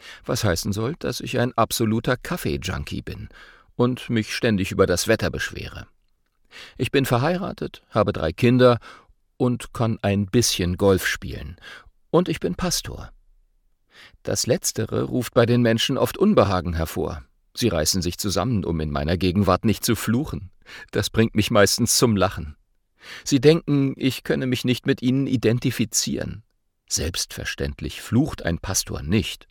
Was heißen soll, dass ich ein absoluter Kaffee-Junkie bin und mich ständig über das Wetter beschwere. Ich bin verheiratet, habe 3 Kinder und kann ein bisschen Golf spielen. Und ich bin Pastor. Das Letztere ruft bei den Menschen oft Unbehagen hervor. Sie reißen sich zusammen, um in meiner Gegenwart nicht zu fluchen. Das bringt mich meistens zum Lachen. Sie denken, ich könne mich nicht mit ihnen identifizieren. Selbstverständlich flucht ein Pastor nicht.